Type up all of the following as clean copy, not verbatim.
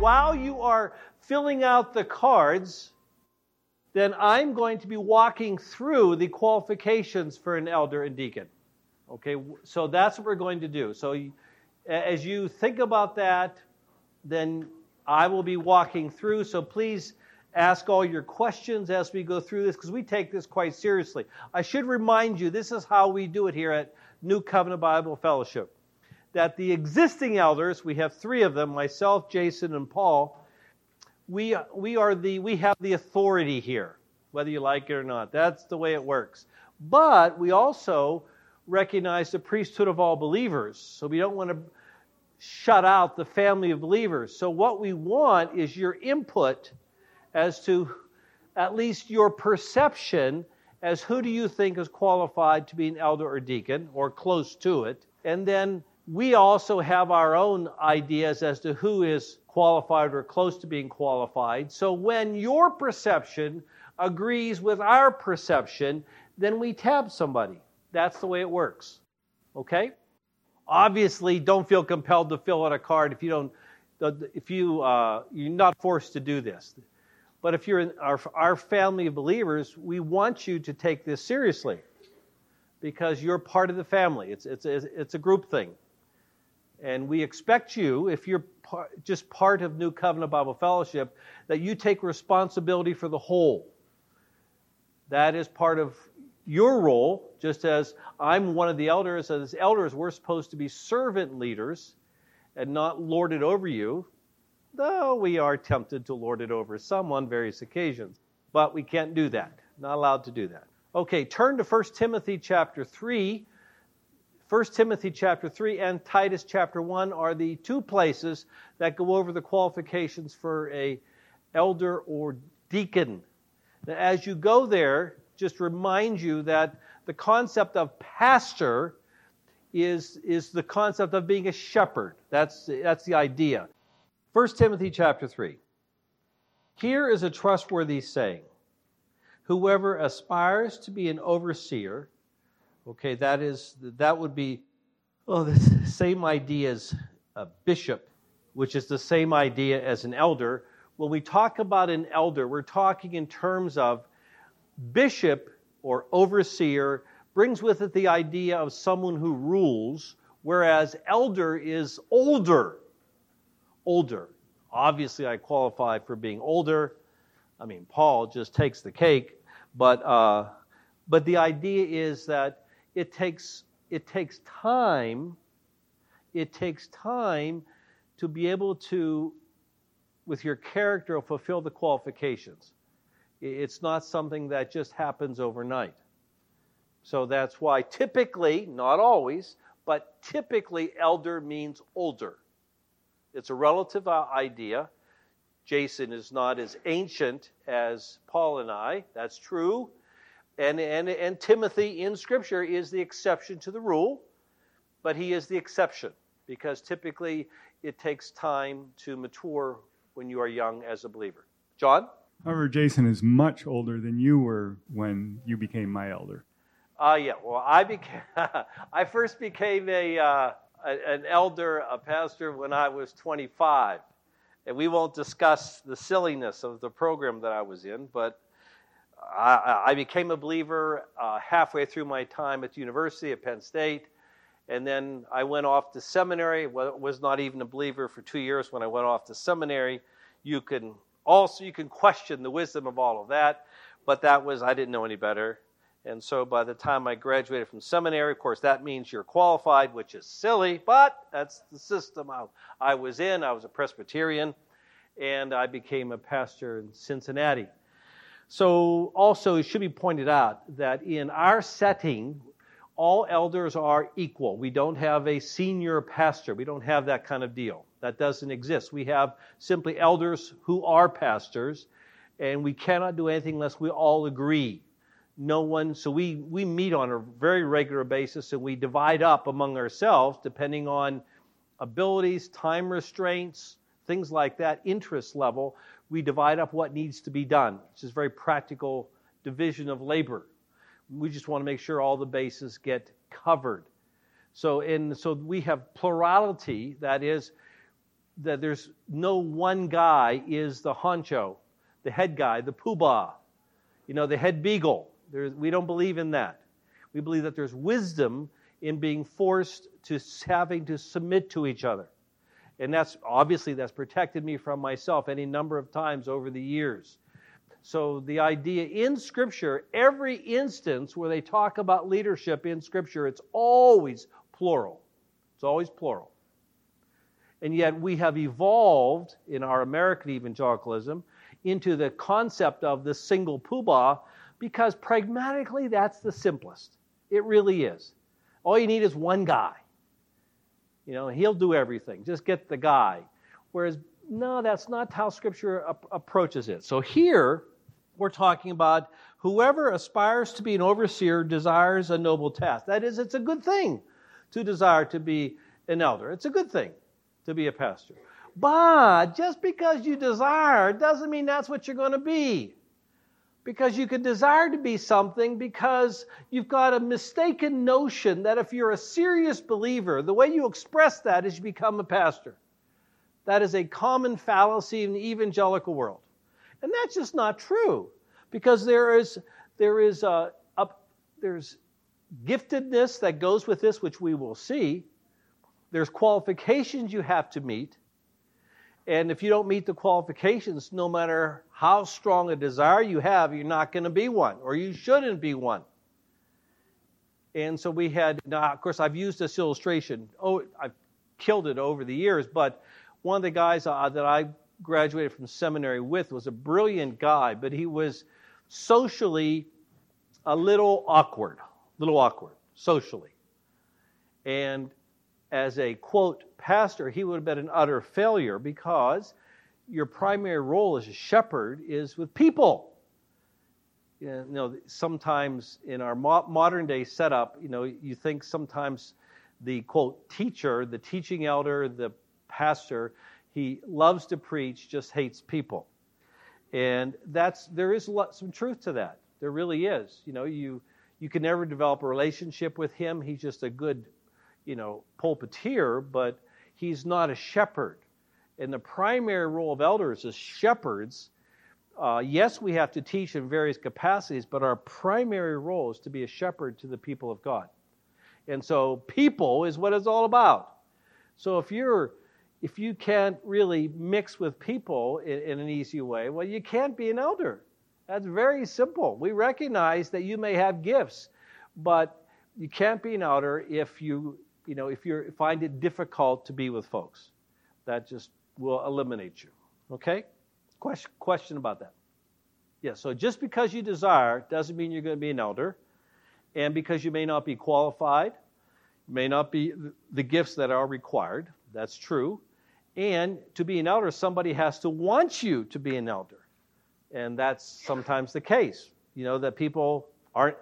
while you are filling out the cards, then I'm going to be walking through the qualifications for an elder and deacon. Okay, so that's what we're going to do. So as you think about that, then I will be walking through. So please ask all your questions as we go through this, because we take this quite seriously. I should remind you, this is how we do it here at New Covenant Bible Fellowship. That the existing elders, we have 3 of them, myself, Jason, and Paul, we have the authority here, whether you like it or not. That's the way it works. But we also recognize the priesthood of all believers. So we don't want to shut out the family of believers. So what we want is your input as to at least your perception as who do you think is qualified to be an elder or deacon, or close to it. And then we also have our own ideas as to who is qualified or close to being qualified. So when your perception agrees with our perception, then we tab somebody. That's the way it works. Okay? Obviously, don't feel compelled to fill out a card you're not forced to do this. But if you're in our family of believers, we want you to take this seriously because you're part of the family. It's a group thing. And we expect you, if you're just part of New Covenant Bible Fellowship, that you take responsibility for the whole. That is part of your role, just as I'm one of the elders. As elders, we're supposed to be servant leaders and not lord it over you, though we are tempted to lord it over some on various occasions. But we can't do that. Not allowed to do that. Okay, turn to 1 Timothy chapter 3. 1 Timothy chapter 3 and Titus chapter 1 are the 2 places that go over the qualifications for an elder or deacon. Now, as you go there, just remind you that the concept of pastor is the concept of being a shepherd. That's the idea. 1 Timothy chapter 3. Here is a trustworthy saying. Whoever aspires to be an overseer, okay, that would be the same idea as a bishop, which is the same idea as an elder. When we talk about an elder, we're talking in terms of bishop or overseer brings with it the idea of someone who rules, whereas elder is older. Older. Obviously, I qualify for being older. I mean, Paul just takes the cake, but the idea is that it takes time. It takes time to be able to, with your character, fulfill the qualifications. It's not something that just happens overnight. So that's why typically, not always, but typically elder means older. It's a relative idea. Jason is not as ancient as Paul and I. That's true. And Timothy in Scripture is the exception to the rule, but he is the exception because typically it takes time to mature when you are young as a believer. John? However, Jason is much older than you were when you became my elder. Yeah. Well, I first became an elder, a pastor, when I was 25. And we won't discuss the silliness of the program that I was in, but I became a believer halfway through my time at the university at Penn State. And then I went off to seminary. Was not even a believer for 2 years when I went off to seminary. You can question the wisdom of all of that, but I didn't know any better. And so by the time I graduated from seminary, of course, that means you're qualified, which is silly, but that's the system I was in. I was a Presbyterian, and I became a pastor in Cincinnati. So also it should be pointed out that in our setting, all elders are equal. We don't have a senior pastor. We don't have that kind of deal. That doesn't exist. We have simply elders who are pastors, and we cannot do anything unless we all agree. So we meet on a very regular basis, and we divide up among ourselves depending on abilities, time restraints, things like that, interest level. We divide up what needs to be done, which is very practical division of labor. We just want to make sure all the bases get covered. So we have plurality, that is, that there's no one guy is the honcho, the head guy, the poobah, the head beagle. We don't believe in that. We believe that there's wisdom in being forced to having to submit to each other. And that's protected me from myself any number of times over the years. So the idea in Scripture, every instance where they talk about leadership in Scripture, it's always plural. It's always plural. And yet we have evolved in our American evangelicalism into the concept of the single poobah because pragmatically that's the simplest. It really is. All you need is one guy. He'll do everything. Just get the guy. Whereas, no, that's not how Scripture approaches it. So here, we're talking about whoever aspires to be an overseer desires a noble task. That is, it's a good thing to desire to be an elder. It's a good thing to be a pastor. But just because you desire doesn't mean that's what you're going to be. Because you could desire to be something because you've got a mistaken notion that if you're a serious believer, the way you express that is you become a pastor. That is a common fallacy in the evangelical world. And that's just not true. Because there's giftedness that goes with this, which we will see. There's qualifications you have to meet. And if you don't meet the qualifications, no matter how strong a desire you have, you're not going to be one, or you shouldn't be one. And so now of course I've used this illustration. I've killed it over the years, but one of the guys that I graduated from seminary with was a brilliant guy, but he was socially a little awkward socially. And as a, quote, pastor, he would have been an utter failure because your primary role as a shepherd is with people. Sometimes in our modern day setup, you think sometimes the, quote, teacher, the teaching elder, the pastor, he loves to preach, just hates people. And there is some truth to that. There really is. You can never develop a relationship with him. He's just a good pulpiteer, but he's not a shepherd. And the primary role of elders as shepherds, yes, we have to teach in various capacities, but our primary role is to be a shepherd to the people of God. And so people is what it's all about. So if you can't really mix with people in an easy way, well, you can't be an elder. That's very simple. We recognize that you may have gifts, but you can't be an elder if you find it difficult to be with folks. That just will eliminate you. Okay? Question about that. Yeah, so just because you desire doesn't mean you're going to be an elder. And because you may not be qualified, may not be the gifts that are required. That's true. And to be an elder, somebody has to want you to be an elder. And that's sometimes the case. That people aren't,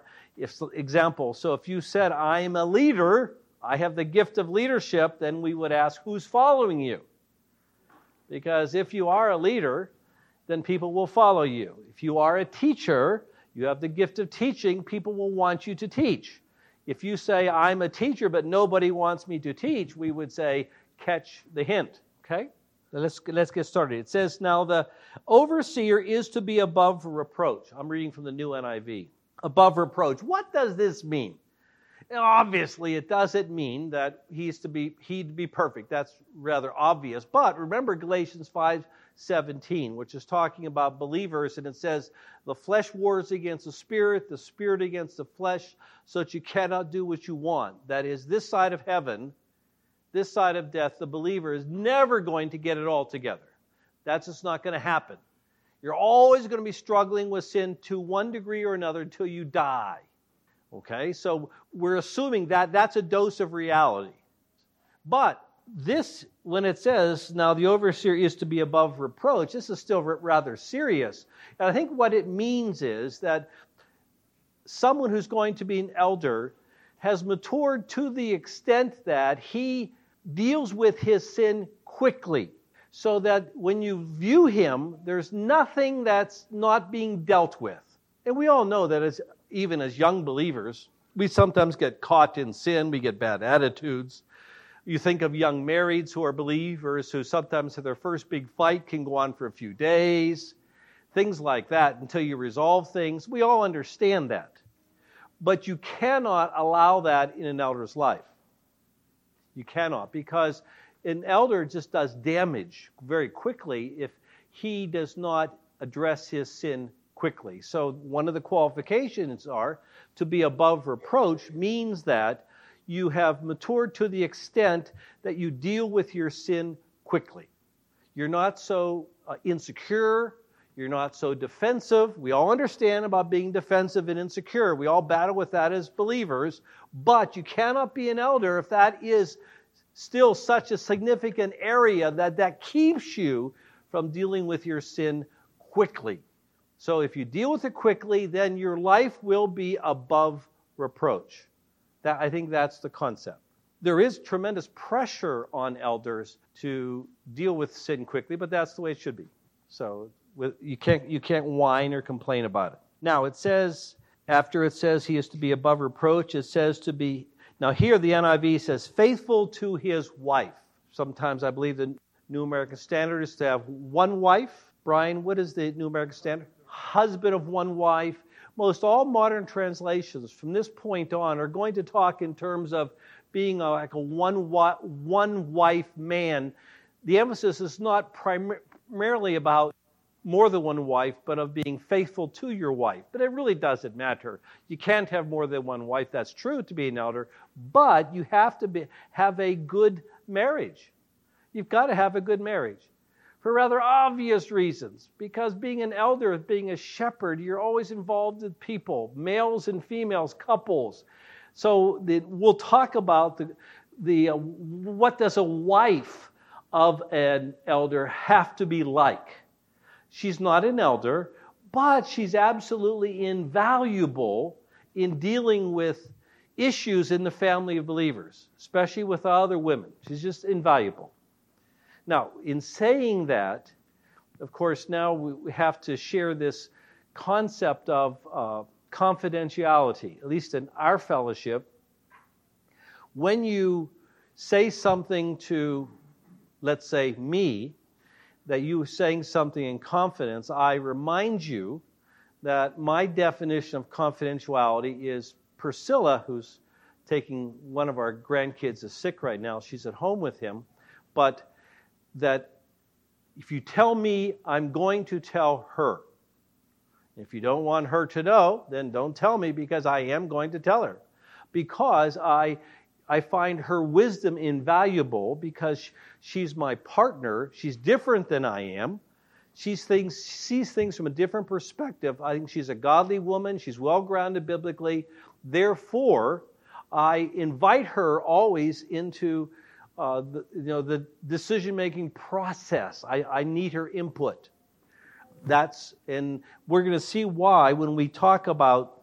so if you said, I'm a leader, I have the gift of leadership, then we would ask, who's following you? Because if you are a leader, then people will follow you. If you are a teacher, you have the gift of teaching, people will want you to teach. If you say, I'm a teacher, but nobody wants me to teach, we would say, catch the hint. Okay? Let's get started. It says, now the overseer is to be above reproach. I'm reading from the new NIV. Above reproach. What does this mean? Obviously, it doesn't mean that he'd be perfect. That's rather obvious. But remember Galatians 5:17, which is talking about believers, and it says, the flesh wars against the spirit against the flesh, so that you cannot do what you want. That is, this side of heaven, this side of death, the believer is never going to get it all together. That's just not going to happen. You're always going to be struggling with sin to one degree or another until you die. Okay, so we're assuming that that's a dose of reality. But this, when it says, now the overseer is to be above reproach, this is still rather serious. And I think what it means is that someone who's going to be an elder has matured to the extent that he deals with his sin quickly, so that when you view him, there's nothing that's not being dealt with. And we all know that even as young believers, we sometimes get caught in sin, we get bad attitudes. You think of young marrieds who are believers who sometimes their first big fight can go on for a few days, things like that until you resolve things. We all understand that. But you cannot allow that in an elder's life. You cannot, because an elder just does damage very quickly if he does not address his sin quickly. So one of the qualifications are to be above reproach means that you have matured to the extent that you deal with your sin quickly. You're not so insecure. You're not so defensive. We all understand about being defensive and insecure. We all battle with that as believers. But you cannot be an elder if that is still such a significant area that keeps you from dealing with your sin quickly. So if you deal with it quickly, then your life will be above reproach. I think that's the concept. There is tremendous pressure on elders to deal with sin quickly, but that's the way it should be. So you can't whine or complain about it. Now it says, after it says he is to be above reproach, it says to be, now here the NIV says faithful to his wife. Sometimes I believe the New American Standard is to have one wife. Brian, what is the New American Standard? Husband of one wife. Most all modern translations from this point on are going to talk in terms of being like a one-wife man. The emphasis is not primarily about more than one wife, but of being faithful to your wife. But it really doesn't matter. You can't have more than one wife. That's true to be an elder, but you have to have a good marriage. You've got to have a good marriage for rather obvious reasons. Because being an elder, being a shepherd, you're always involved with people, males and females, couples. So we'll talk about what does a wife of an elder have to be like. She's not an elder, but she's absolutely invaluable in dealing with issues in the family of believers, especially with other women. She's just invaluable. Now, in saying that, of course, now we have to share this concept of confidentiality, at least in our fellowship. When you say something to, let's say, me, that you are saying something in confidence, I remind you that my definition of confidentiality is Priscilla, who's taking one of our grandkids is sick right now. She's at home with him. But that if you tell me, I'm going to tell her. If you don't want her to know, then don't tell me, because I am going to tell her. Because I find her wisdom invaluable, because she's my partner. She's different than I am. She sees things from a different perspective. I think she's a godly woman. She's well-grounded biblically. Therefore, I invite her always into the decision-making process. I need her input. And we're going to see why when we talk about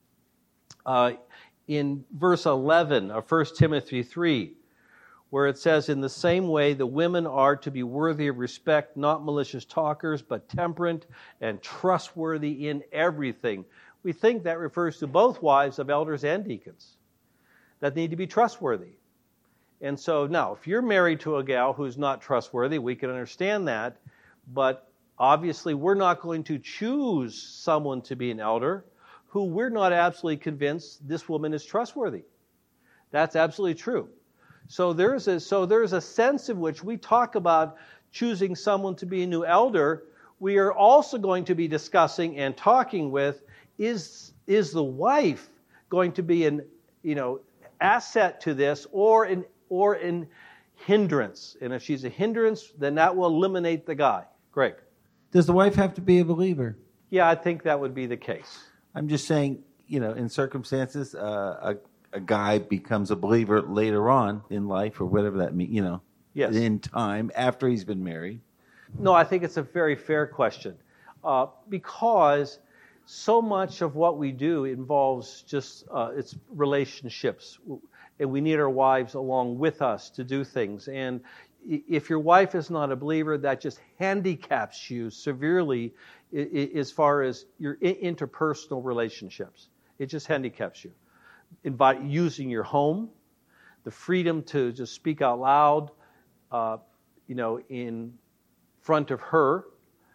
in verse 11 of 1 Timothy 3, where it says, in the same way, the women are to be worthy of respect, not malicious talkers, but temperate and trustworthy in everything. We think that refers to both wives of elders and deacons that need to be trustworthy. And so now, if you're married to a gal who's not trustworthy, we can understand that, but obviously we're not going to choose someone to be an elder who we're not absolutely convinced this woman is trustworthy. That's absolutely true. So there's a sense in which we talk about choosing someone to be a new elder. We are also going to be discussing and talking with, is the wife going to be an asset to this or an hindrance? And if she's a hindrance, then that will eliminate the guy. Greg. Does the wife have to be a believer? Yeah, I think that would be the case. I'm just saying, in circumstances, a guy becomes a believer later on in life, or whatever that means, yes, in time, after he's been married. No, I think it's a very fair question, because so much of what we do involves just it's relationships, and we need our wives along with us to do things. And if your wife is not a believer, that just handicaps you severely as far as your interpersonal relationships. It just handicaps you. Using your home, the freedom to just speak out loud, in front of her.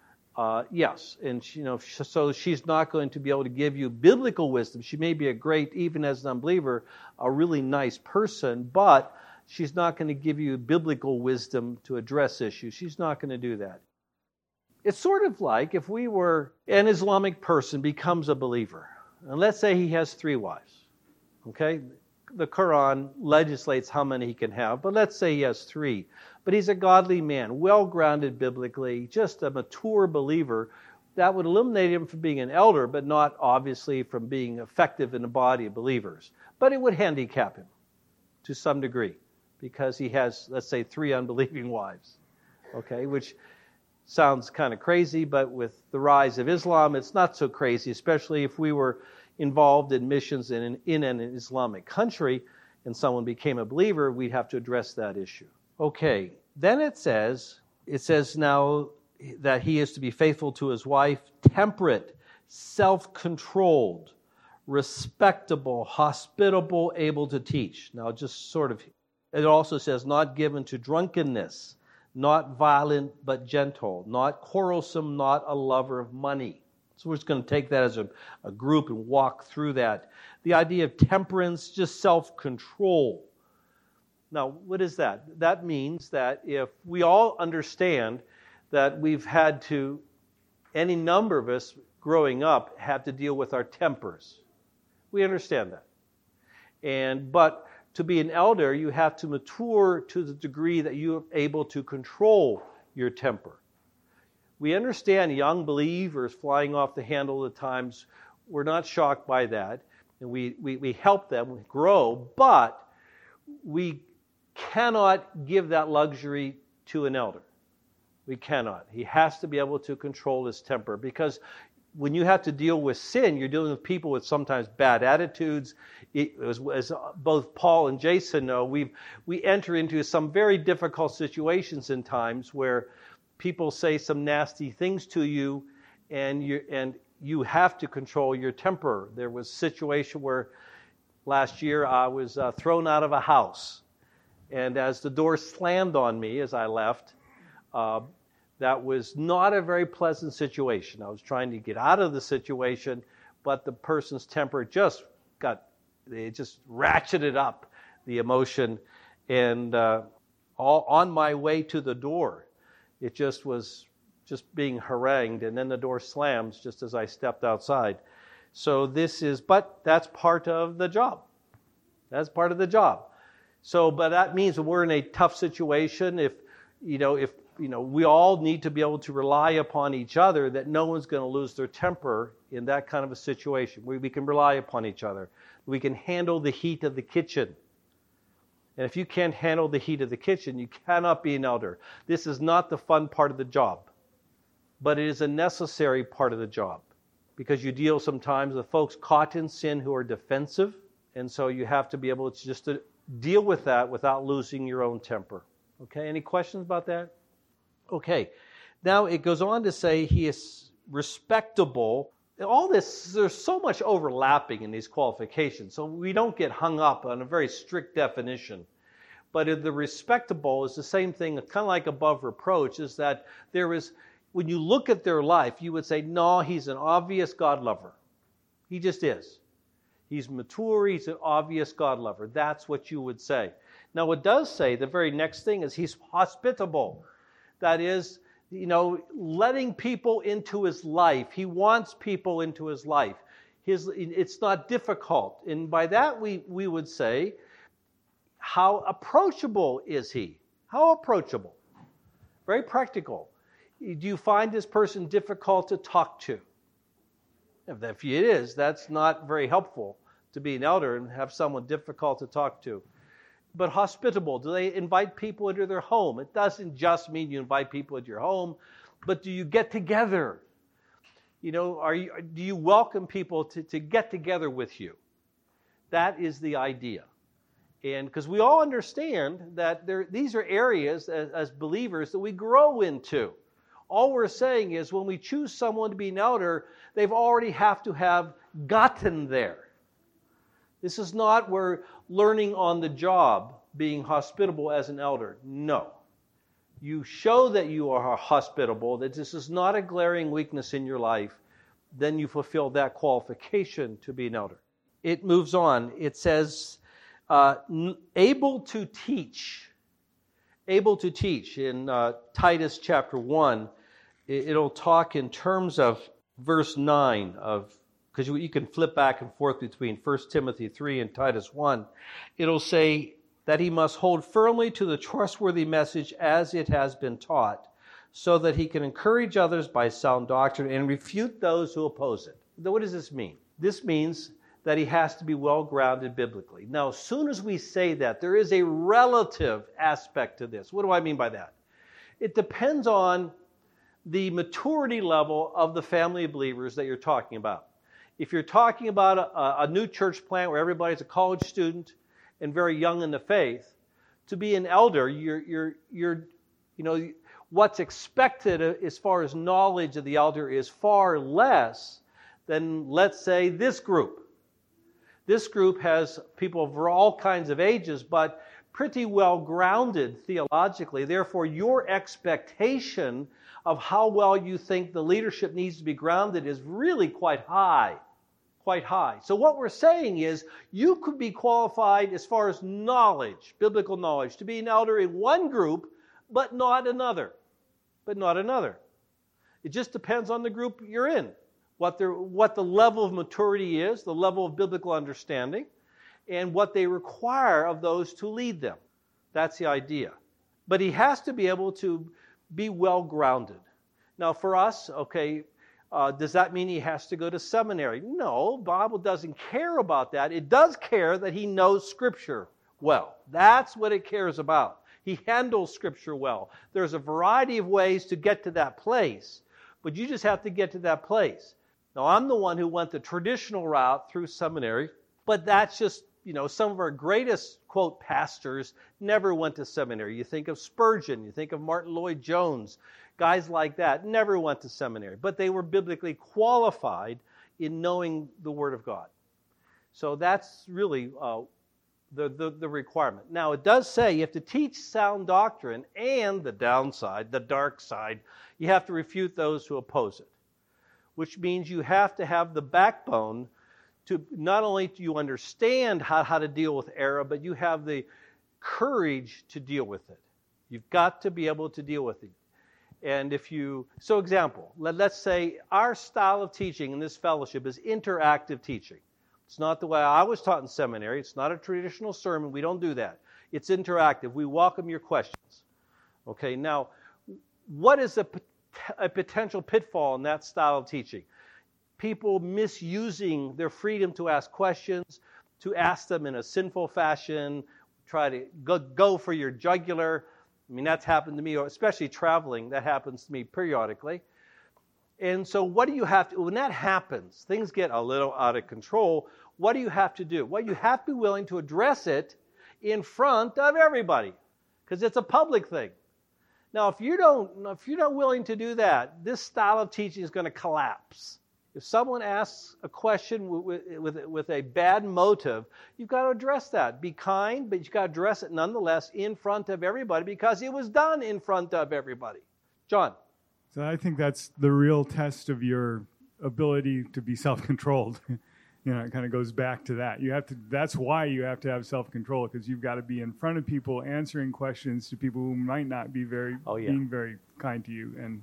Yes, and so she's not going to be able to give you biblical wisdom. She may be a great, even as an unbeliever, a really nice person, but she's not going to give you biblical wisdom to address issues. She's not going to do that. It's sort of like if we were an Islamic person becomes a believer, and let's say he has 3 wives. Okay, the Quran legislates how many he can have, but let's say he has 3. But he's a godly man, well-grounded biblically, just a mature believer. That would eliminate him from being an elder, but not obviously from being effective in the body of believers. But it would handicap him to some degree because he has, let's say, 3 unbelieving wives. Okay, which sounds kind of crazy, but with the rise of Islam, it's not so crazy, especially if we were involved in missions in an Islamic country and someone became a believer, we'd have to address that issue. Okay, then it says now that he is to be faithful to his wife, temperate, self-controlled, respectable, hospitable, able to teach. Now just sort of, it also says not given to drunkenness, not violent but gentle, not quarrelsome, not a lover of money. So we're just going to take that as a group and walk through that. The idea of temperance, just self-control. Now, what is that? That means that if we all understand that we've had to, any number of us growing up, have to deal with our tempers. We understand that. But to be an elder, you have to mature to the degree that you are able to control your temper. We understand young believers flying off the handle at times. We're not shocked by that. And we help them grow, but we cannot give that luxury to an elder. We cannot. He has to be able to control his temper, because when you have to deal with sin, you're dealing with people with sometimes bad attitudes. As both Paul and Jason know, we enter into some very difficult situations in times where people say some nasty things to you, and you have to control your temper. There was a situation where last year I was thrown out of a house, and as the door slammed on me as I left, that was not a very pleasant situation. I was trying to get out of the situation, but the person's temper just ratcheted up the emotion, and all on my way to the door, it just was just being harangued, and then the door slams just as I stepped outside. So but that's part of the job. That's part of the job. So, but that means when we're in a tough situation, if we all need to be able to rely upon each other, that no one's going to lose their temper in that kind of a situation. We can rely upon each other. We can handle the heat of the kitchen. And if you can't handle the heat of the kitchen, you cannot be an elder. This is not the fun part of the job, but it is a necessary part of the job, because you deal sometimes with folks caught in sin who are defensive, and so you have to be able to just to deal with that without losing your own temper. Okay, any questions about that? Okay, now it goes on to say he is respectable. All this, there's so much overlapping in these qualifications, so we don't get hung up on a very strict definition. But the respectable is the same thing, kind of like above reproach, is that there is, when you look at their life, you would say, no, he's an obvious God lover. He just is. He's mature, he's an obvious God lover. That's what you would say. Now it does say, the very next thing is he's hospitable. That is, letting people into his life. He wants people into his life. It's not difficult. And by that we would say, how approachable is he? How approachable? Very practical. Do you find this person difficult to talk to? If it is, that's not very helpful to be an elder and have someone difficult to talk to. But hospitable, do they invite people into their home? It doesn't just mean you invite people into your home, but do you get together? Do you welcome people to get together with you? That is the idea. And because we all understand that these are areas as believers that we grow into. All we're saying is when we choose someone to be an elder, they've already have to have gotten there. This is not we're learning on the job. being hospitable as an elder. No. You show that you are hospitable, that this is not a glaring weakness in your life, then you fulfill that qualification to be an elder. It moves on. It says, able to teach. Able to teach. In Titus chapter 1, it'll talk in terms of verse 9 of, because you can flip back and forth between 1 Timothy 3 and Titus 1. It'll say that he must hold firmly to the trustworthy message as it has been taught, so that he can encourage others by sound doctrine and refute those who oppose it. What does this mean? This means that he has to be well-grounded biblically. Now, as soon as we say that, there is a relative aspect to this. What do I mean by that? It depends on the maturity level of the family of believers that you're talking about. If you're talking about a new church plant where everybody's a college student and very young in the faith, to be an elder, what's expected as far as knowledge of the elder is far less than, let's say, this group. This group has people of all kinds of ages, but pretty well grounded theologically. Therefore, your expectation of how well you think the leadership needs to be grounded is really quite high. Quite high. So what we're saying is you could be qualified as far as knowledge, biblical knowledge, to be an elder in one group, but not another. It just depends on the group you're in, what the level of maturity is, the level of biblical understanding, and what they require of those to lead them. That's the idea. But he has to be able to be well-grounded. Now for us, does that mean he has to go to seminary? No, the Bible doesn't care about that. It does care that he knows Scripture well. That's what it cares about. He handles Scripture well. There's a variety of ways to get to that place, but you just have to get to that place. Now, I'm the one who went the traditional route through seminary, but that's just, some of our greatest, quote, pastors never went to seminary. You think of Spurgeon, you think of Martin Lloyd-Jones, guys like that never went to seminary, but they were biblically qualified in knowing the Word of God. So that's really the requirement. Now, it does say you have to teach sound doctrine, and the downside, the dark side, you have to refute those who oppose it, which means you have to have the backbone to not only do you understand how to deal with error, but you have the courage to deal with it. You've got to be able to deal with it. And example, let's say our style of teaching in this fellowship is interactive teaching. It's not the way I was taught in seminary. It's not a traditional sermon. We don't do that. It's interactive. We welcome your questions. Okay, now, what is a potential pitfall in that style of teaching? People misusing their freedom to ask questions, to ask them in a sinful fashion, try to go for your jugular. I mean, that's happened to me, especially traveling. That happens to me periodically. And so what do you have to, when that happens, things get a little out of control, what do you have to do? Well, you have to be willing to address it in front of everybody, because it's a public thing. Now, if you're not willing to do that, this style of teaching is going to collapse. If someone asks a question with a bad motive, you've got to address that. Be kind, but you've got to address it nonetheless in front of everybody, because it was done in front of everybody. John? So I think that's the real test of your ability to be self-controlled. It kind of goes back to that. That's why you have to have self-control, because you've got to be in front of people answering questions to people who might not be being very kind to you. And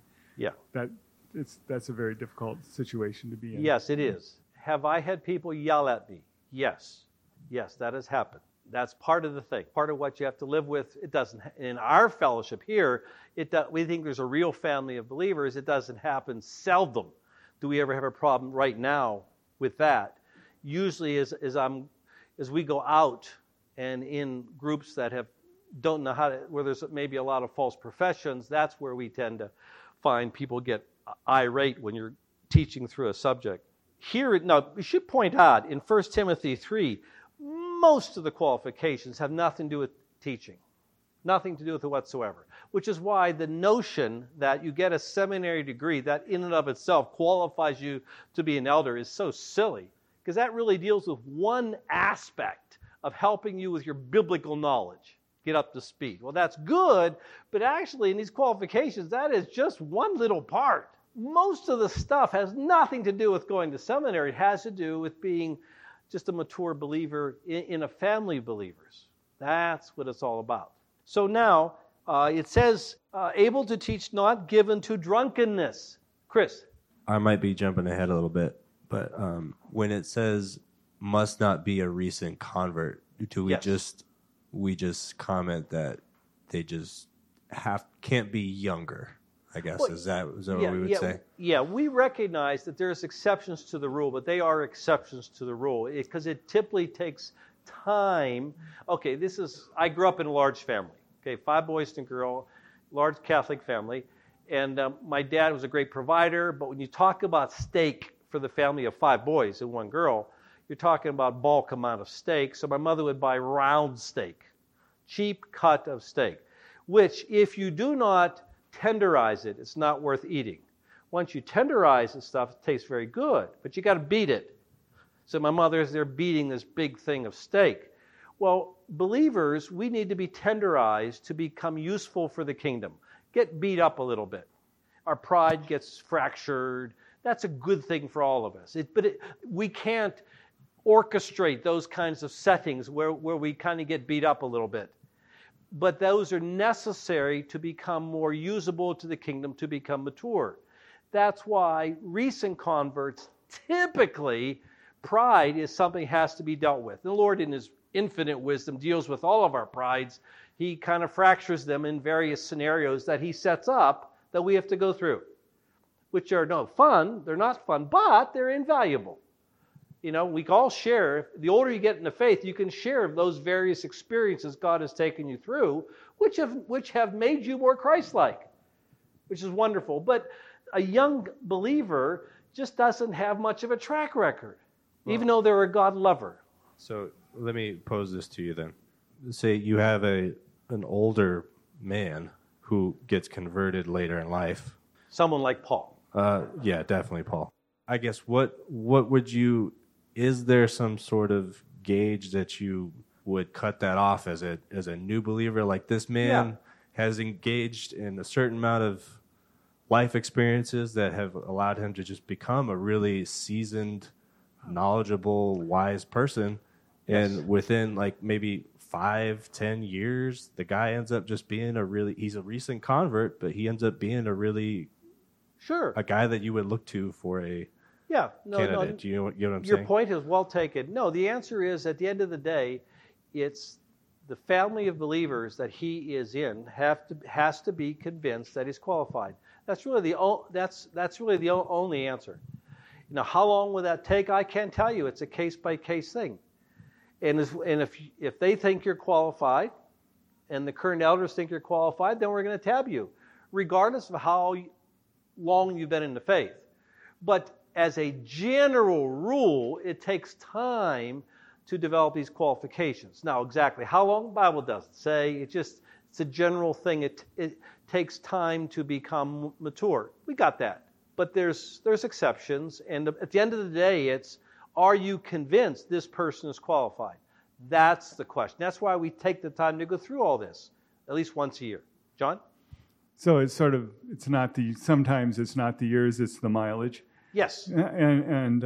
that's a very difficult situation to be in. Yes, it is. Have I had people yell at me? Yes. Yes, that has happened. That's part of the thing. Part of what you have to live with. It doesn't. In our fellowship here, we think there's a real family of believers. It doesn't happen. Seldom do we ever have a problem right now with that. Usually, as we go out and in groups that don't know where there's maybe a lot of false professions, that's where we tend to find people get irate when you're teaching through a subject. Here, now, we should point out in 1 Timothy 3, most of the qualifications have nothing to do with teaching. Nothing to do with it whatsoever. Which is why the notion that you get a seminary degree that in and of itself qualifies you to be an elder is so silly. Because that really deals with one aspect of helping you with your biblical knowledge, get up to speed. Well, that's good, but actually in these qualifications, that is just one little part. Most of the stuff has nothing to do with going to seminary. It has to do with being just a mature believer in a family of believers. That's what it's all about. So now, it says, able to teach, not given to drunkenness. Chris? I might be jumping ahead a little bit, but when it says must not be a recent convert, do we just comment that they just can't be younger? I guess is that what we would say? Yeah, we recognize that there's exceptions to the rule, but they are exceptions to the rule because it typically takes time. Okay, I grew up in a large family. Okay, 5 boys and a girl, large Catholic family, and my dad was a great provider. But when you talk about steak for the family of 5 boys and 1 girl, you're talking about bulk amount of steak. So my mother would buy round steak, cheap cut of steak, which if you do not tenderize it, it's not worth eating. Once you tenderize the stuff, it tastes very good, but you got to beat it. So my mother's there beating this big thing of steak. Well, believers, we need to be tenderized to become useful for the kingdom. Get beat up a little bit. Our pride gets fractured. That's a good thing for all of us. We can't orchestrate those kinds of settings where we kind of get beat up a little bit. But those are necessary to become more usable to the kingdom, to become mature. That's why recent converts, typically, pride is something that has to be dealt with. The Lord, in His infinite wisdom, deals with all of our prides. He kind of fractures them in various scenarios that He sets up that we have to go through, which are no fun. They're not fun, but they're invaluable. You know, we can all share. The older you get in the faith, you can share those various experiences God has taken you through, which have made you more Christ-like, which is wonderful. But a young believer just doesn't have much of a track record, even though they're a God lover. So let me pose this to you then. Say you have an older man who gets converted later in life. Someone like Paul. Yeah, definitely Paul. I guess what would you... Is there some sort of gauge that you would cut that off as a new believer? Like this man has engaged in a certain amount of life experiences that have allowed him to just become a really seasoned, knowledgeable, wise person. Yes. And within like maybe 5-10 years, the guy ends up just being he's a recent convert, but he ends up being a guy that you would look to for a candidate. Do you know what I'm saying? Your point is well taken. No, the answer is at the end of the day, it's the family of believers that he is in has to be convinced that he's qualified. That's really the only answer. Now, how long will that take? I can't tell you. It's a case by case thing. And if they think you're qualified, and the current elders think you're qualified, then we're going to tab you, regardless of how long you've been in the faith. But as a general rule, it takes time to develop these qualifications. Now, exactly how long, the Bible doesn't say. It's a general thing. It takes time to become mature. We got that. But there's exceptions. And at the end of the day, it's, are you convinced this person is qualified? That's the question. That's why we take the time to go through all this, at least once a year. John? So sometimes it's not the years, it's the mileage. Yes. And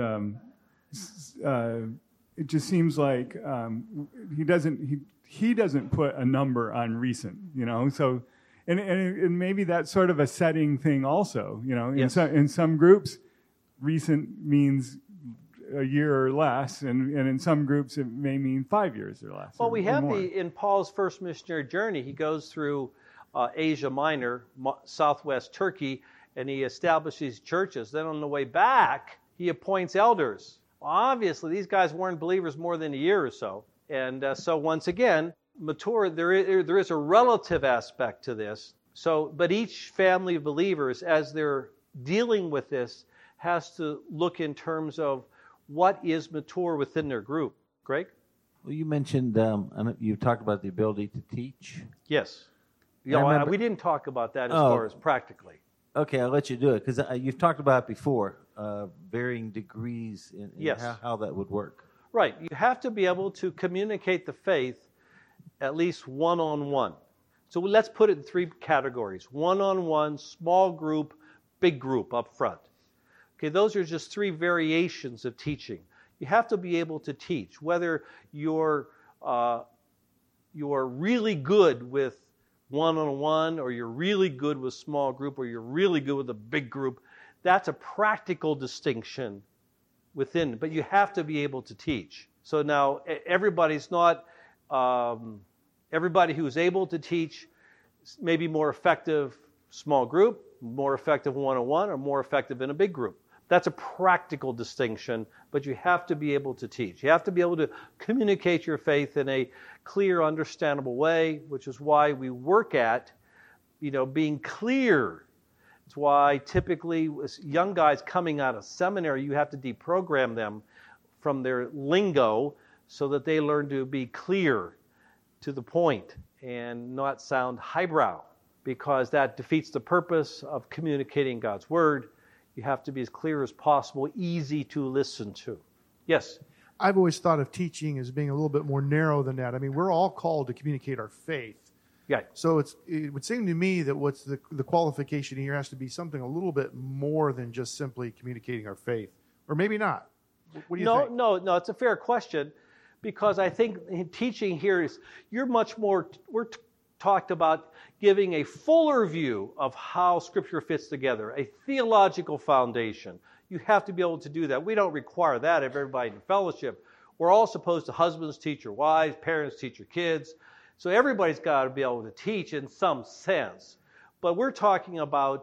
it just seems like he doesn't put a number on recent, you know. So and maybe that's sort of a setting thing also, you know. Yes. In some groups, recent means a year or less, and in some groups it may mean 5 years or less. Well, we have more. in Paul's first missionary journey, he goes through Asia Minor, southwest Turkey, and he establishes churches. Then on the way back, he appoints elders. Well, obviously, these guys weren't believers more than a year or so. And so once again, mature, there is a relative aspect to this. So, but each family of believers, as they're dealing with this, has to look in terms of what is mature within their group. Greg? Well, you mentioned, you talked about the ability to teach. Yes. We didn't talk about that as far as practically. Okay, I'll let you do it, because you've talked about it before, varying degrees in yes. how that would work. Right. You have to be able to communicate the faith at least one-on-one. So let's put it in three categories. One-on-one, small group, big group up front. Okay, those are just three variations of teaching. You have to be able to teach, whether you're really good with one-on-one, or you're really good with small group, or you're really good with a big group. That's a practical distinction within, but you have to be able to teach. So now everybody's not, everybody who's able to teach may be more effective small group, more effective one-on-one, or more effective in a big group. That's a practical distinction, but you have to be able to teach. You have to be able to communicate your faith in a clear, understandable way, which is why we work at, being clear. It's why typically with young guys coming out of seminary, you have to deprogram them from their lingo so that they learn to be clear, to the point, and not sound highbrow, because that defeats the purpose of communicating God's Word. You have to be as clear as possible, easy to listen to. Yes? I've always thought of teaching as being a little bit more narrow than that. I mean, we're all called to communicate our faith. Yeah. So it would seem to me that what's the qualification here has to be something a little bit more than just simply communicating our faith. Or maybe not. What do you think? No, it's a fair question, because I think in teaching here is, you're much more, talked about giving a fuller view of how Scripture fits together, a theological foundation. You have to be able to do that. We don't require that of everybody in fellowship. We're all supposed to, husbands teach your wives, parents teach your kids. So everybody's got to be able to teach in some sense. But we're talking about,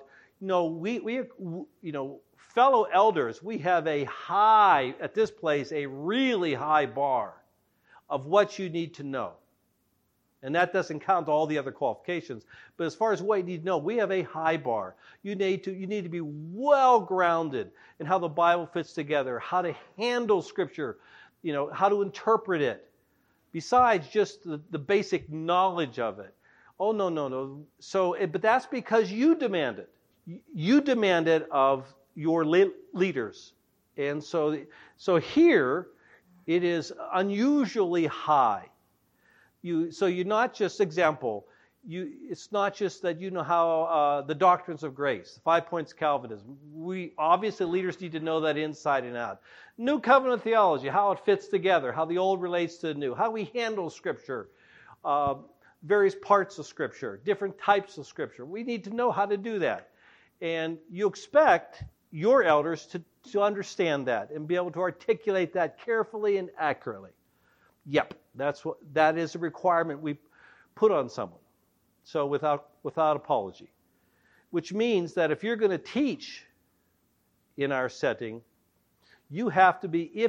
fellow elders, we have at this place, a really high bar of what you need to know. And that doesn't count all the other qualifications. But as far as what you need to know, we have a high bar. You need to be well grounded in how the Bible fits together, how to handle Scripture, how to interpret it, besides just the basic knowledge of it. Oh, no. But that's because you demand it. You demand it of your leaders. And so here, it is unusually high. So you're not just, it's not just that you know how the doctrines of grace, the 5 points of Calvinism. Obviously leaders need to know that inside and out. New covenant theology, how it fits together, how the old relates to the new, how we handle Scripture, various parts of Scripture, different types of Scripture. We need to know how to do that. And you expect your elders to understand that and be able to articulate that carefully and accurately. Yep, that is a requirement we put on someone. So without apology. Which means that if you're going to teach in our setting, you have to be,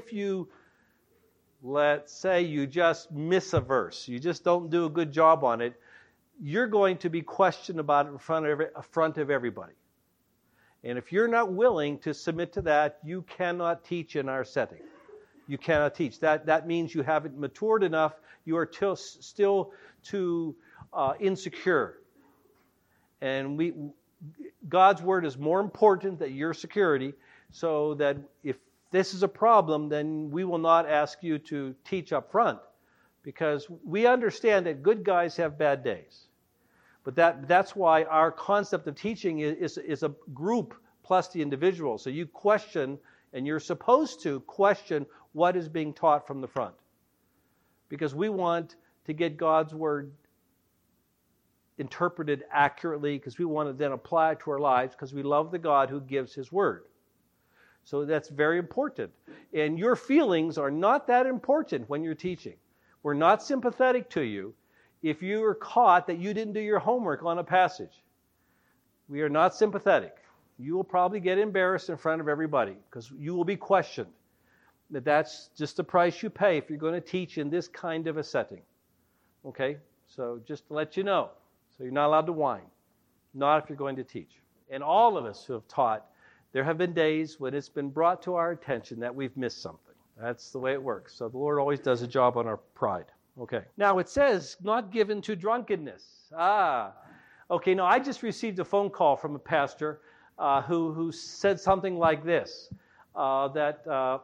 let's say you just miss a verse, you just don't do a good job on it, you're going to be questioned about it in front of everybody. And if you're not willing to submit to that, you cannot teach in our setting. You cannot teach. That means you haven't matured enough. You are still too insecure. And God's Word is more important than your security, so that if this is a problem, then we will not ask you to teach up front, because we understand that good guys have bad days. But that's why our concept of teaching is a group plus the individual. So you question, and you're supposed to question what is being taught from the front. Because we want to get God's Word interpreted accurately, because we want to then apply it to our lives, because we love the God who gives His Word. So that's very important. And your feelings are not that important when you're teaching. We're not sympathetic to you if you are caught that you didn't do your homework on a passage. We are not sympathetic. You will probably get embarrassed in front of everybody, because you will be questioned. That's just the price you pay if you're going to teach in this kind of a setting. Okay? So just to let you know. So you're not allowed to whine. Not if you're going to teach. And all of us who have taught, there have been days when it's been brought to our attention that we've missed something. That's the way it works. So the Lord always does a job on our pride. Okay. Now it says, not given to drunkenness. Okay, now I just received a phone call from a pastor who said something like this, that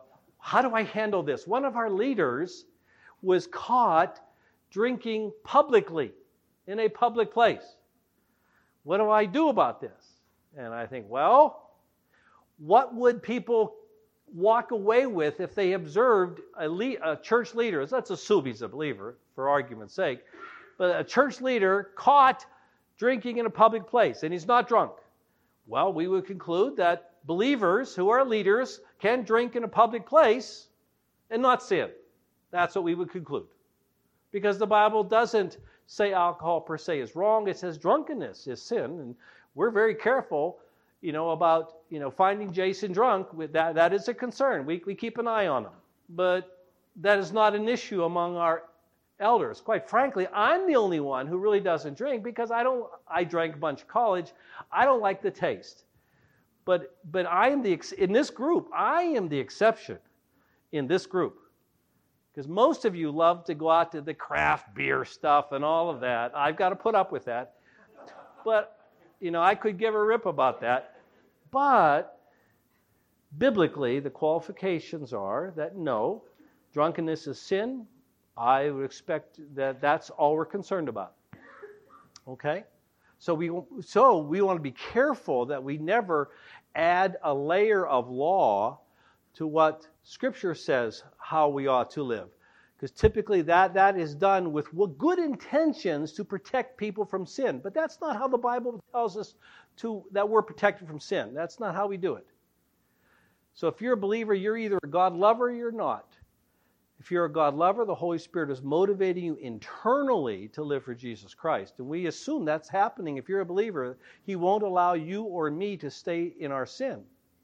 How do I handle this? One of our leaders was caught drinking publicly in a public place. What do I do about this? And I think, well, what would people walk away with if they observed a church leader? Let's assume he's a believer for argument's sake, but a church leader caught drinking in a public place, and he's not drunk. Well, we would conclude that believers who are leaders can drink in a public place and not sin. That's what we would conclude. Because the Bible doesn't say alcohol per se is wrong. It says drunkenness is sin. And we're very careful, about, finding Jason drunk. That is a concern. We keep an eye on him. But that is not an issue among our elders. Quite frankly, I'm the only one who really doesn't drink because I drank a bunch of college. I don't like the taste. But I am in this group, I am the exception in this group. Because most of you love to go out to the craft beer stuff and all of that. I've got to put up with that. But, I could give a rip about that. But biblically, the qualifications are that no, drunkenness is sin. I would expect that that's all we're concerned about. Okay? So we want to be careful that we never add a layer of law to what Scripture says how we ought to live. Because typically that is done with good intentions to protect people from sin. But that's not how the Bible tells us that we're protected from sin. That's not how we do it. So if you're a believer, you're either a God lover or you're not. If you're a God lover, the Holy Spirit is motivating you internally to live for Jesus Christ. And we assume that's happening. If you're a believer, He won't allow you or me to stay in our sin.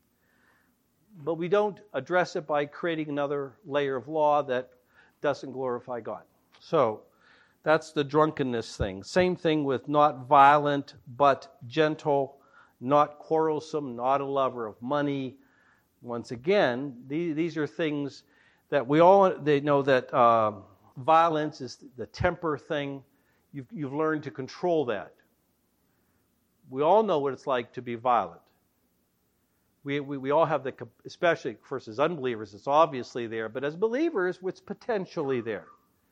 But we don't address it by creating another layer of law that doesn't glorify God. So that's the drunkenness thing. Same thing with not violent but gentle, not quarrelsome, not a lover of money. Once again, these are things that they know that violence is the temper thing. You've learned to control that. We all know what it's like to be violent. We all have especially as unbelievers, it's obviously there, but as believers, it's potentially there.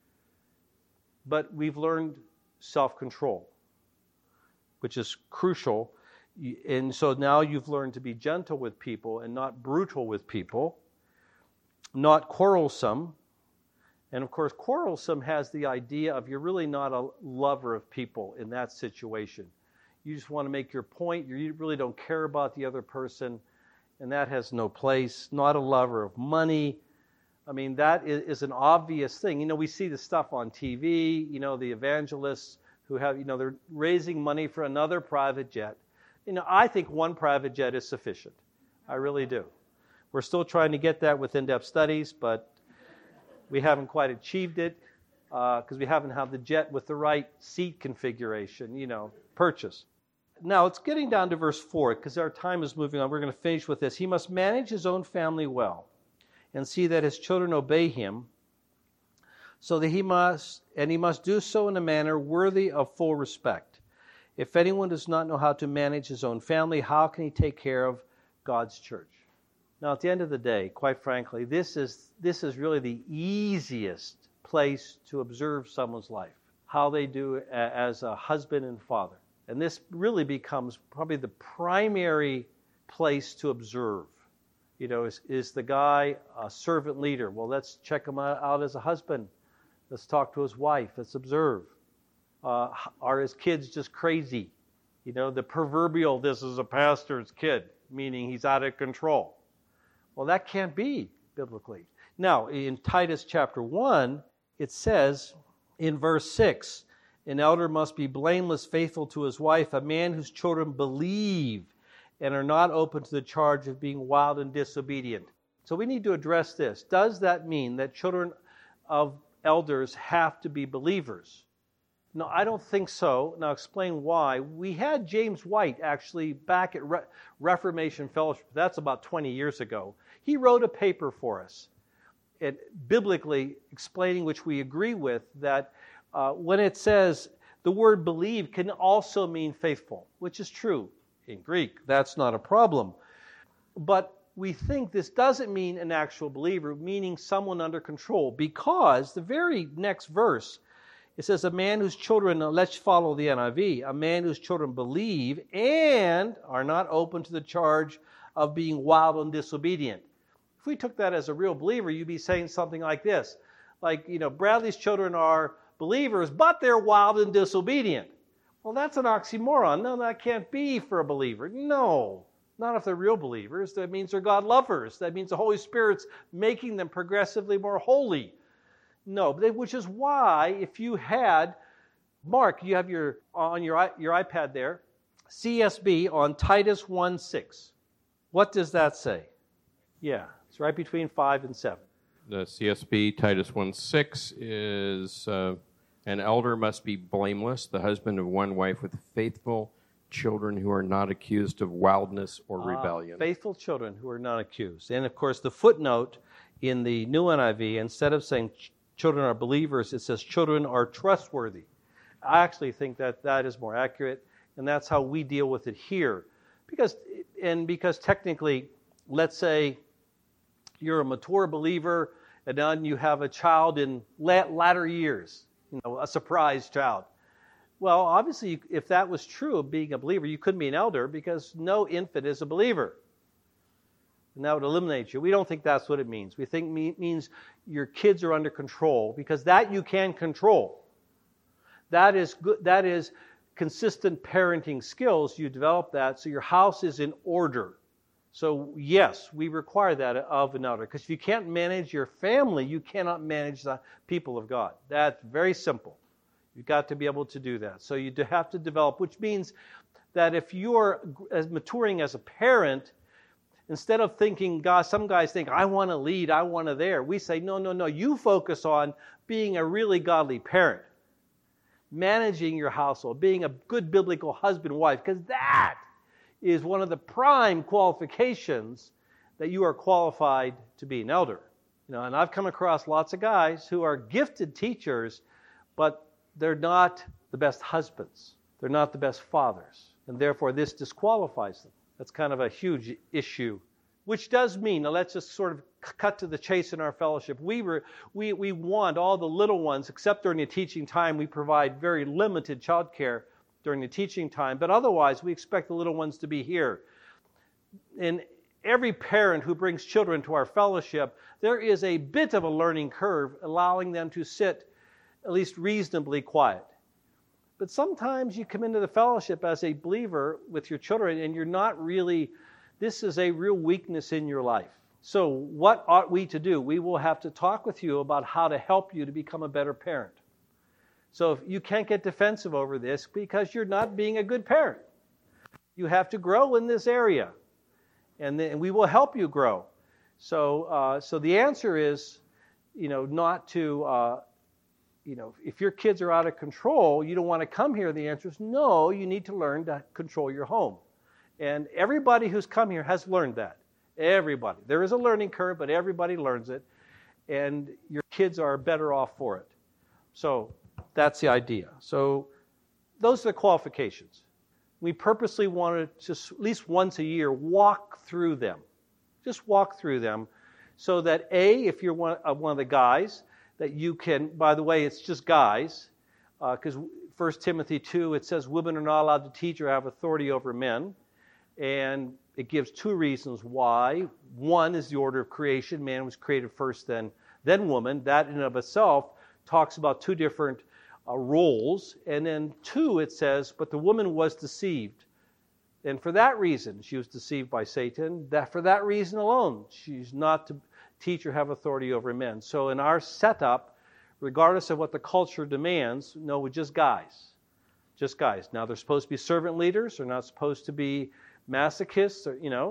But we've learned self-control, which is crucial. And so now you've learned to be gentle with people and not brutal with people, not quarrelsome. And of course, quarrelsome has the idea of you're really not a lover of people in that situation. You just want to make your point. You really don't care about the other person. And that has no place. Not a lover of money. I mean, that is an obvious thing. We see the stuff on TV, the evangelists who have, they're raising money for another private jet. I think one private jet is sufficient. I really do. We're still trying to get that with in-depth studies, but we haven't quite achieved it because we haven't had the jet with the right seat configuration, purchased. Now, it's getting down to verse 4 because our time is moving on. We're going to finish with this. He must manage his own family well and see that his children obey him, so that he must do so in a manner worthy of full respect. If anyone does not know how to manage his own family, how can he take care of God's church? Now, at the end of the day, quite frankly, this is really the easiest place to observe someone's life, how they do as a husband and father. And this really becomes probably the primary place to observe. Is the guy a servant leader? Well, let's check him out as a husband. Let's talk to his wife. Let's observe. Are his kids just crazy? The proverbial, this is a pastor's kid, meaning he's out of control. Well, that can't be biblically. Now, in Titus chapter 1, it says in verse 6, an elder must be blameless, faithful to his wife, a man whose children believe and are not open to the charge of being wild and disobedient. So we need to address this. Does that mean that children of elders have to be believers? No, I don't think so. Now, explain why. We had James White actually back at Reformation Fellowship. That's about 20 years ago. He wrote a paper for us, biblically explaining, which we agree with, that when it says the word believe can also mean faithful, which is true in Greek. That's not a problem. But we think this doesn't mean an actual believer, meaning someone under control, because the very next verse, it says, a man whose children, let's follow the NIV, a man whose children believe and are not open to the charge of being wild and disobedient. If we took that as a real believer, you'd be saying something like this. Like, Bradley's children are believers, but they're wild and disobedient. Well, that's an oxymoron. No, that can't be for a believer. No, not if they're real believers. That means they're God lovers. That means the Holy Spirit's making them progressively more holy. No, which is why if you had, Mark, you have on your iPad there, CSB on Titus 1:6. What does that say? Yeah, it's right between 5 and 7. The CSB Titus 1:6 is an elder must be blameless, the husband of one wife with faithful children who are not accused of wildness or rebellion. Faithful children who are not accused. And of course, the footnote in the New NIV, instead of saying children are believers, it says children are trustworthy. I actually think that is more accurate, and that's how we deal with it here. Because technically, let's say you're a mature believer, and then you have a child in latter years, a surprise child. Well, obviously, if that was true of being a believer, you couldn't be an elder because no infant is a believer. And that would eliminate you. We don't think that's what it means. We think it means your kids are under control, because that you can control. That is good. That is consistent parenting skills. You develop that so your house is in order. So yes, we require that of an elder, because if you can't manage your family, you cannot manage the people of God. That's very simple. You've got to be able to do that. So you have to develop, which means that if you're maturing as a parent, instead of thinking, God, some guys think, I want to lead, I want to there. We say, no, you focus on being a really godly parent, managing your household, being a good biblical husband, wife, because that is one of the prime qualifications that you are qualified to be an elder. And I've come across lots of guys who are gifted teachers, but they're not the best husbands. They're not the best fathers. And therefore, this disqualifies them. That's kind of a huge issue, which does mean, now let's just sort of cut to the chase in our fellowship. We want all the little ones, except during the teaching time, we provide very limited child care during the teaching time, but otherwise we expect the little ones to be here. And every parent who brings children to our fellowship, there is a bit of a learning curve allowing them to sit at least reasonably quiet. But sometimes you come into the fellowship as a believer with your children and you're not really, this is a real weakness in your life. So what ought we to do? We will have to talk with you about how to help you to become a better parent. So if you can't get defensive over this because you're not being a good parent. You have to grow in this area, and then we will help you grow. So the answer is, not to, if your kids are out of control, you don't want to come here. The answer is no, you need to learn to control your home. And everybody who's come here has learned that. Everybody. There is a learning curve, but everybody learns it. And your kids are better off for it. So that's the idea. So those are the qualifications. We purposely wanted to at least once a year walk through them. Just walk through them so that if you're one of the guys, that you can, by the way, it's just guys, because 1 Timothy 2, it says women are not allowed to teach or have authority over men. And it gives two reasons why. One is the order of creation. Man was created first, then woman. That in and of itself talks about two different roles. And then 2, it says, but the woman was deceived. And for that reason, she was deceived by Satan. For that reason alone, she's not to teach or have authority over men. So in our setup, regardless of what the culture demands, no, we're just guys. Just guys. Now, they're supposed to be servant leaders. They're not supposed to be masochists, or,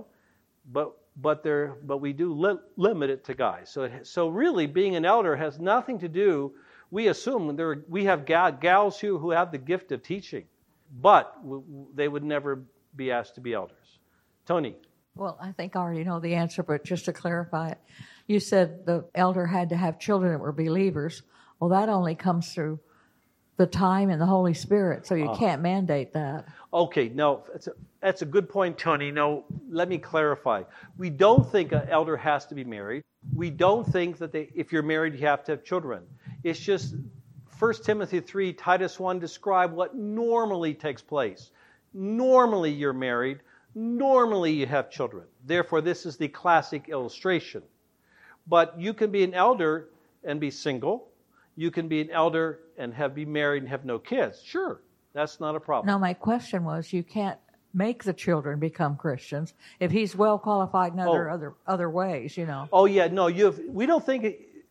but we do limit it to guys. So really, being an elder has nothing to do. We assume we have gals who have the gift of teaching, but they would never be asked to be elders. Tony. Well, I think I already know the answer, but just to clarify it, you said the elder had to have children that were believers. Well, that only comes through the time and the Holy Spirit, so you can't mandate that. Okay, no, That's a good point, Tony. No, let me clarify. We don't think an elder has to be married. We don't think that if you're married, you have to have children. It's just 1 Timothy 3, Titus 1 describe what normally takes place. Normally you're married. Normally you have children. Therefore, this is the classic illustration. But you can be an elder and be single. You can be an elder and be married and have no kids. Sure, that's not a problem. No, my question was, you can't make the children become Christians if he's well qualified in other ways, Oh yeah, no, we don't think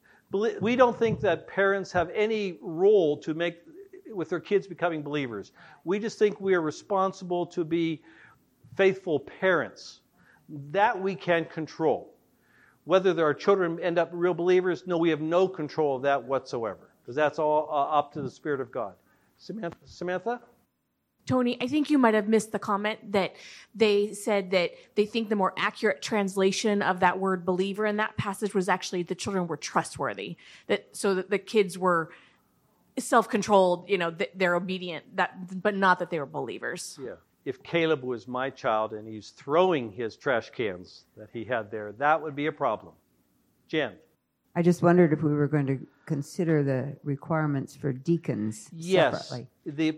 that parents have any role to make with their kids becoming believers. We just think we are responsible to be faithful parents. That we can control. Whether our children end up real believers, no, we have no control of that whatsoever, because that's all up to the Spirit of God. Samantha? Tony, I think you might have missed the comment that they said that they think the more accurate translation of that word believer in that passage was actually the children were trustworthy, so that the kids were self-controlled, they're obedient, but not that they were believers. Yeah. If Caleb was my child and he's throwing his trash cans that he had there, that would be a problem. Jen? I just wondered if we were going to consider the requirements for deacons separately.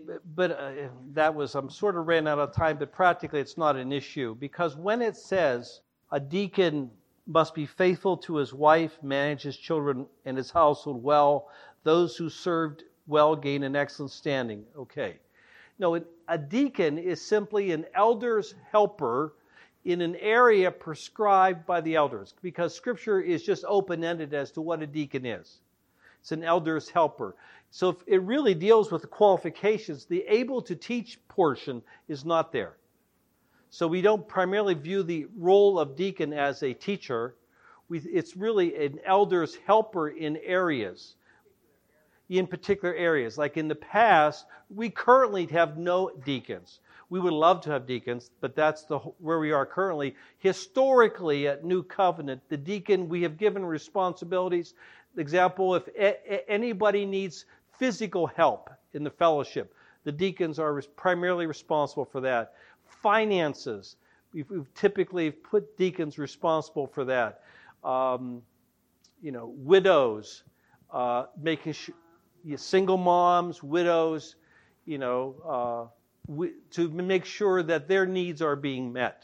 Yes, I'm sort of ran out of time, but practically it's not an issue, because when it says a deacon must be faithful to his wife, manage his children and his household well, those who served well gain an excellent standing. Okay. No, a deacon is simply an elder's helper in an area prescribed by the elders, because Scripture is just open-ended as to what a deacon is. It's an elder's helper. So if it really deals with the qualifications, the able to teach portion is not there. So we don't primarily view the role of deacon as a teacher. It's really an elder's helper in areas. In particular areas. Like in the past, we currently have no deacons. We would love to have deacons, but that's where we are currently. Historically, at New Covenant, the deacon, we have given responsibilities. Example, if anybody needs physical help in the fellowship, the deacons are primarily responsible for that. Finances, we've typically put deacons responsible for that. Widows, making sure, single moms, widows, to make sure that their needs are being met.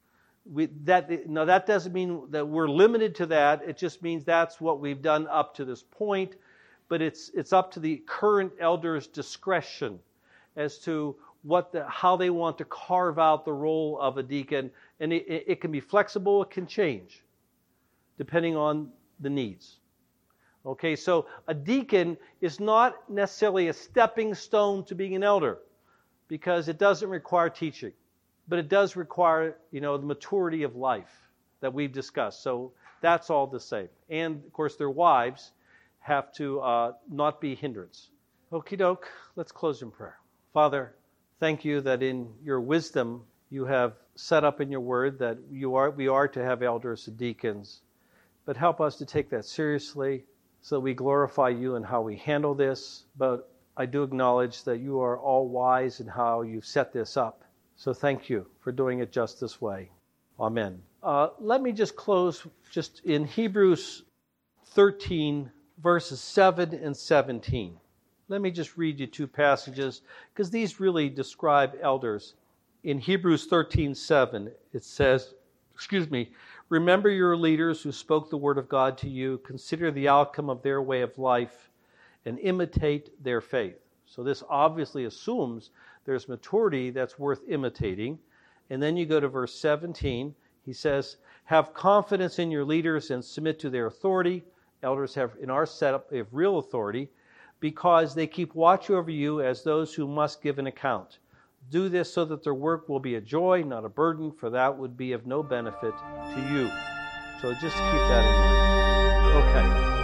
That doesn't mean that we're limited to that. It just means that's what we've done up to this point. But it's up to the current elder's discretion as to how they want to carve out the role of a deacon. And it can be flexible, it can change, depending on the needs. Okay, so a deacon is not necessarily a stepping stone to being an elder, because it doesn't require teaching, but it does require, the maturity of life that we've discussed. So that's all the same. And, of course, their wives have to not be hindrance. Okie doke, let's close in prayer. Father, thank you that in your wisdom you have set up in your word that we are to have elders and deacons, but help us to take that seriously, so we glorify you in how we handle this. But I do acknowledge that you are all wise in how you've set this up. So thank you for doing it just this way. Amen. Let me just close just in Hebrews 13, verses 7 and 17. Let me just read you two passages, because these really describe elders. In Hebrews 13:7, it says, remember your leaders who spoke the word of God to you. Consider the outcome of their way of life and imitate their faith. So this obviously assumes there's maturity that's worth imitating. And then you go to verse 17. He says, have confidence in your leaders and submit to their authority. Elders have, in our setup, they have real authority, because they keep watch over you as those who must give an account. Do this so that their work will be a joy, not a burden, for that would be of no benefit to you. So just keep that in mind. Okay.